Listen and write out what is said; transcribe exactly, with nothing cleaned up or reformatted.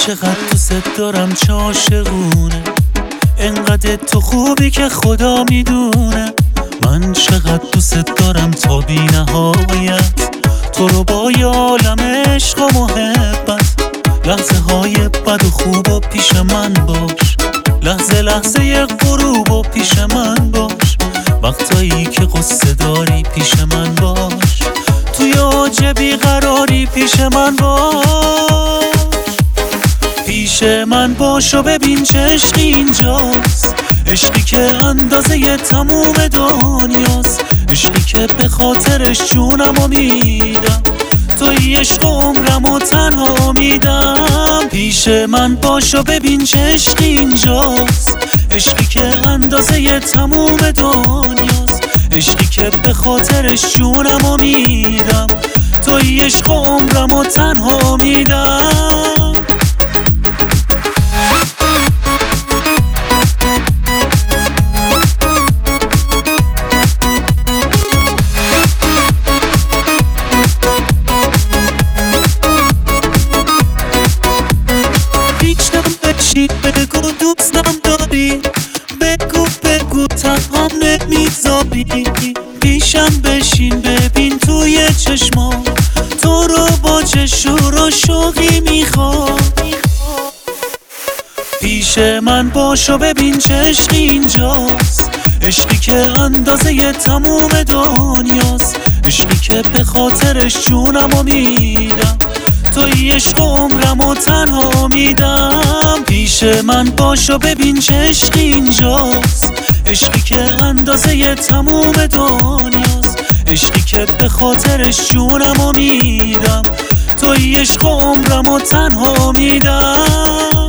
چقدر دوست دارم چه عاشقونه، انقدر تو خوبی که خدا میدونه. من چقدر دوست دارم تا بی نهایت، تو رو با یه عالم عشق و محبت. لحظه های بد و خوب و پیش من باش، لحظه لحظه ی غروب و پیش من باش. وقتایی که قصه داری پیش من باش، توی اوج بیقراری پیش من باش. پیش من باش و ببین چه عشقی اینجاست، عشقی که اندازه ی تموم دنیاست، عشقی که به خاطرش جونمو میدم، توی عشق و عمرمو تنها میدم. پیش من باش و ببین چه عشقی اینجاست، عشقی که اندازه ی تموم دنیاست، عشقی که به خاطرش جونمو میدم، توی عشق و عمرمو تنها میدم. بگو دوستم داری، بگو بگو تنهام نمیذاری. پیشم بشین ببین توی چشمام، تو رو با چه شور و شوقی میخوام. پیش من باش و ببین چه عشقی اینجاست، عشقی که اندازه ی تموم دنیاست، عشقی که به خاطرش جونمو میدم، توی عشق و عمرمو تنها میدم. پیش من باش و ببین چه عشقی اینجاست، عشقی که اندازه ی تموم دنیاست، عشقی که به خاطرش جونمو میدم، توی عشق و عمرمو تنها میدم.